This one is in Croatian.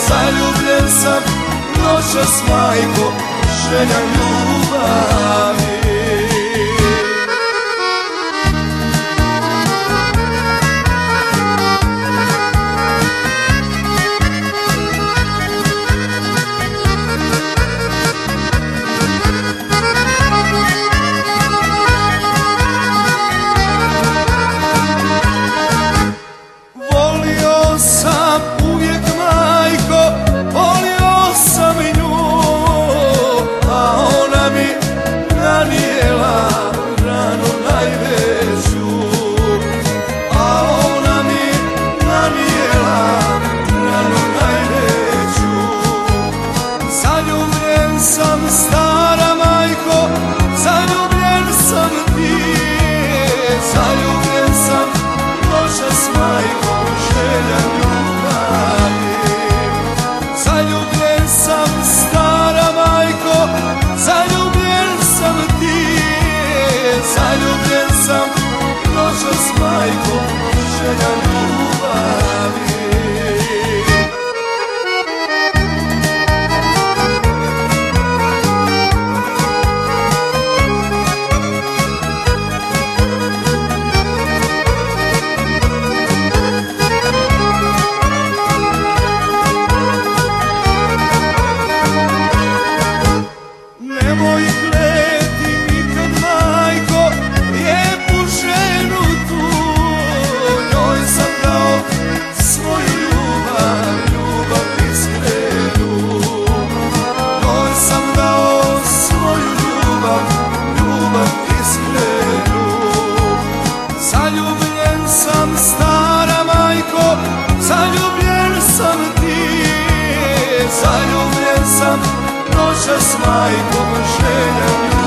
Zaljubljen sam noćas, majko, želja ljubavi. Stara majko, zaljubljen sam ti, zaljubljen sam noćas, majko, želja ljubavi. Zaljubljen sam, stara majko, zaljubljen sam ti, zaljubljen sam noćas, majko, želja ljubavi. Nemoj kleti nikad, majko, lijepu ženu tu, njoj sam dao svoju ljubav, ljubav iskrenu. Njoj sam dao svoju ljubav, ljubav iskrenu. Zaljubljen sam, stara majko, zaljubljen sam ti, zaljubljen sam noćas, majko, želja ljubavi.